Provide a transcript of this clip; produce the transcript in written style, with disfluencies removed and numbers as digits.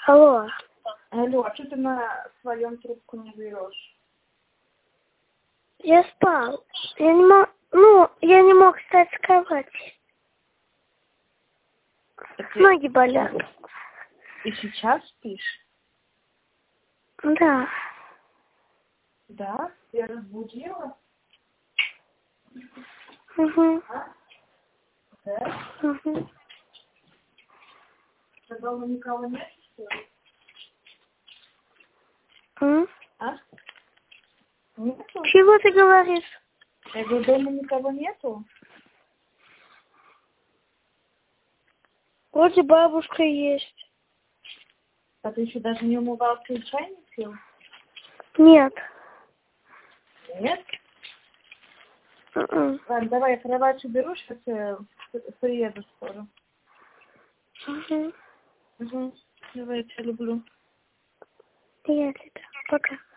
Алло. Алло, а что ты на своем трубку не берешь? Я спал. Я не мог встать с кровати. Ноги болят. И сейчас спишь? Да. Да? Я разбудила? Угу. А? Да? Угу. Что, дома никого нет, что ли? А? Нету? Чего ты говоришь? Я говорю, дома никого нету? Вроде бабушка есть. А ты еще даже не умывался и чай не пил? Нет. Нет? Угу. Ладно, давай я кровать уберу, сейчас я приеду скоро. Угу. Угу. Давай, я тебя люблю. Я тебя. Пока.